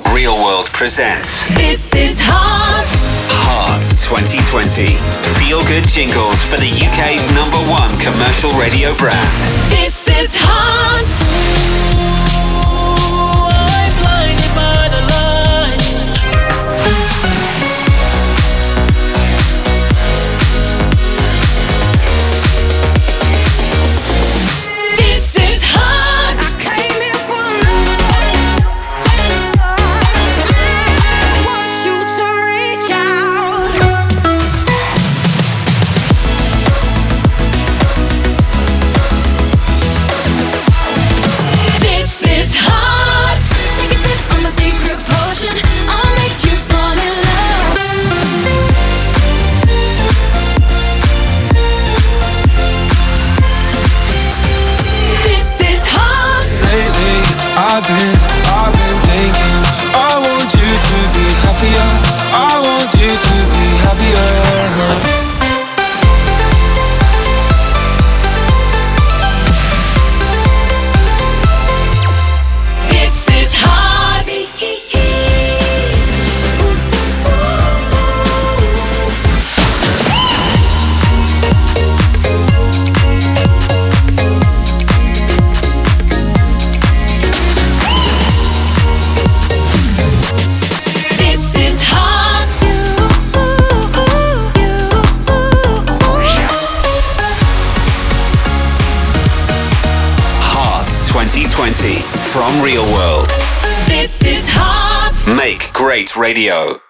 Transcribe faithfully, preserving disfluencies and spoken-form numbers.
Real World presents This is Heart. Heart twenty twenty. Feel good jingles for the U K's number one commercial radio brand. This is Heart. I'm blinded by the lights. This is Heart. I came here for love. I want you to reach out. This is Heart. Take a sip on my secret potion. I'll make you fall in love. This is Heart. Lately, I've been, I've been thinking I want you to be happier. I want you to be happier. This is Heart. This is Heart. Heart twenty twenty from Real World. This is Heart. Make great radio.